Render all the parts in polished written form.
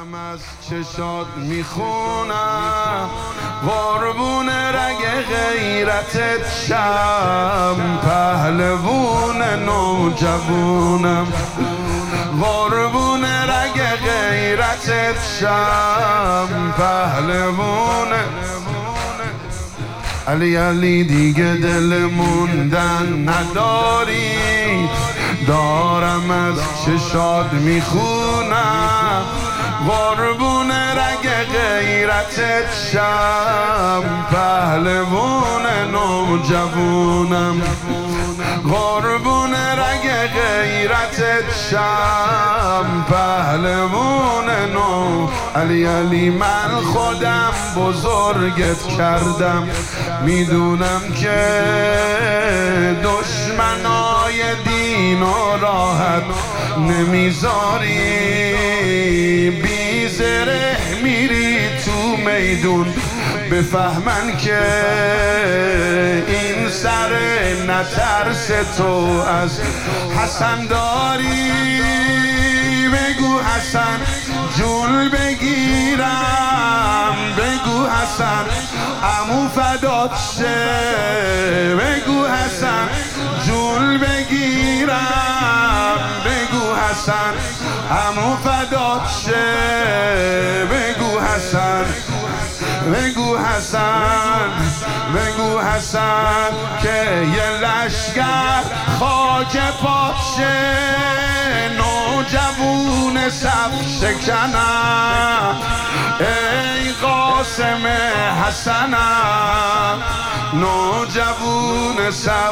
دارم از چشات میخونم، قربون رگ غیرتت شم، پهلوون نوجوونم، قربون رگ غیرتت شم، پهلوون. علی علی دیگه دل موندن نداری، دارم از چشات میخونم، قربون رگ غیرتت شم، پهلوون نوجوونم، قربون رگ غیرتت شم، پهلوون نو. علی علی من خودم بزرگت کردم، میدونم که دشمنای دین و راحت نمیذاری، بی زره میری تو میدون، بفهمن که این سر نترس تو از حسن داری. بگو حسن جون بگیرم، بگو حسن عمو فدات شه، بگو حسن جون بگیرم، بگو حسن عمو فدات شه، بگو حسن، بگو حسن، بگو حسن که یه لشگر خاک پاشه، نوجوون صف شکنم، ای قاسم حسنم، نوجوون صف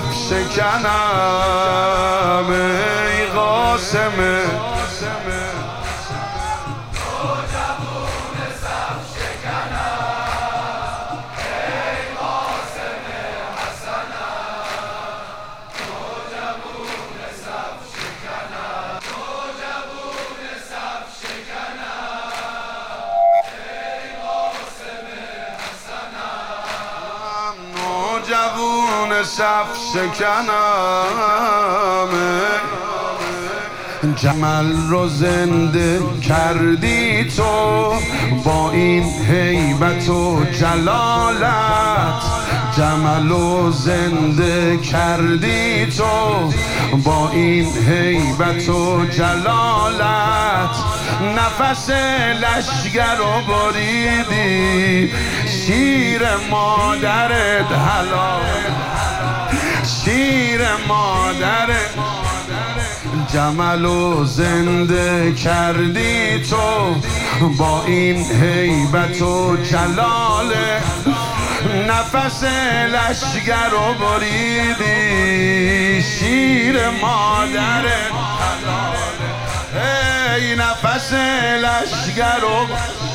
شکنم، ای قاسم. جوون صف شکنم، جمل رو زنده کردی تو با این هیبت و جلالت، جمل رو زنده کردی تو با این هیبت و جلالت، نفس لشگر رو بریدی، شیر مادرت حلال، شیر مادرت، جمل و زنده کردی تو با این هیبت و جلاله، نفس لشگر رو بریدی، شیر مادرت حلاله، ای نفس لشگر رو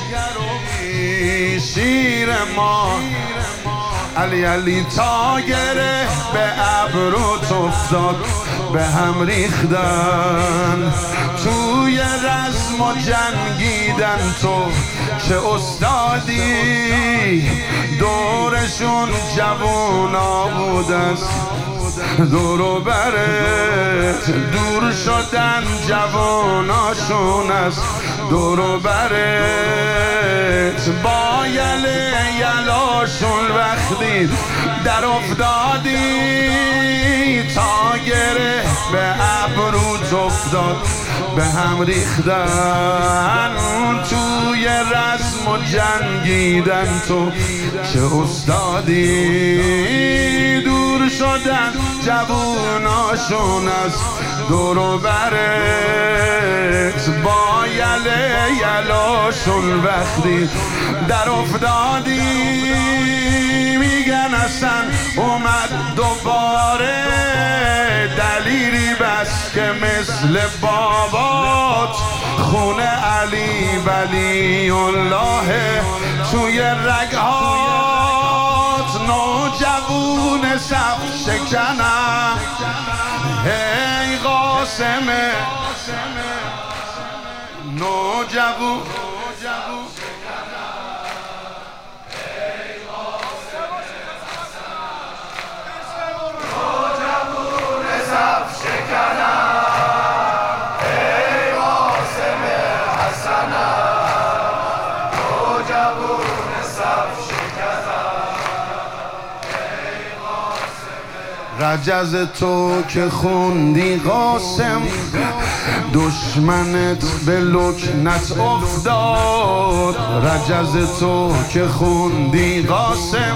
شیر ما. علی علی تا گره به ابروت افتاد، به هم ریختن توی رزم و جنگیدن، تو چه استادی، دورشون جوونا بودن، دور و برت دور شدن جواناشون است، دور و برت با یله یلاشون وقتی در افتادی، تا گره به ابروت افتاد، به هم ریختن توی رزم و جنگیدن، تو چه استادی، دور شدن جووناشون از دور و برت با یله یلاشون وقتی در افتادی، میگن اصلا اومد دوباره، دلیلی بس که مثل بابات خون علی ولی الله توی رگهات، نوجوون صف شکنم، ای قاسم نوجوون. ای قاسم حسنم رجز تو که خوندی قاسم، دشمنت به لکنت افتاد. رجز تو که خوندی قاسم،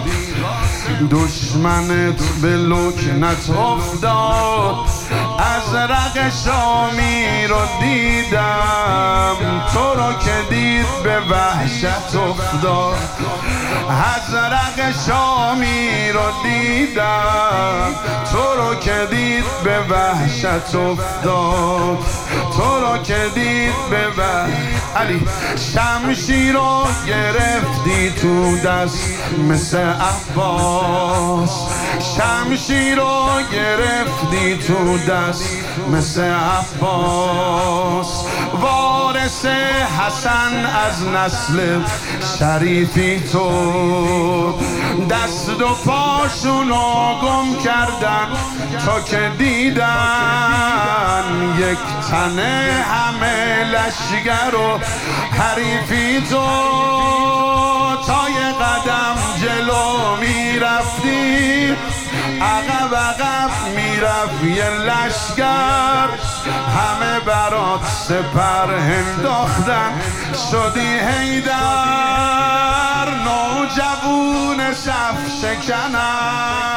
دشمنت به لکنت افتاد. از رق شامی رو دیدم، تو رو که دید به وحشت افتاد. از رق شامی رو دیدم، تو رو که دید به وحشت افتاد. تو رو که دید به علی شمشیر رو گرفتی تو دست مثل عباس. شمشیر رو گرفتی تو دست مثل عباس. وارث حسن از نسل شریفی تو، دست و پاشونو گم کردن تا که دیدن یک تنه همه لشگر و حریفی تو. تا یه قدم جلو میرفتی، عقب عقب میرفت یه لشگر. همه برات سپر انداختن، شدی حیدر. نوجوون صف شکنن،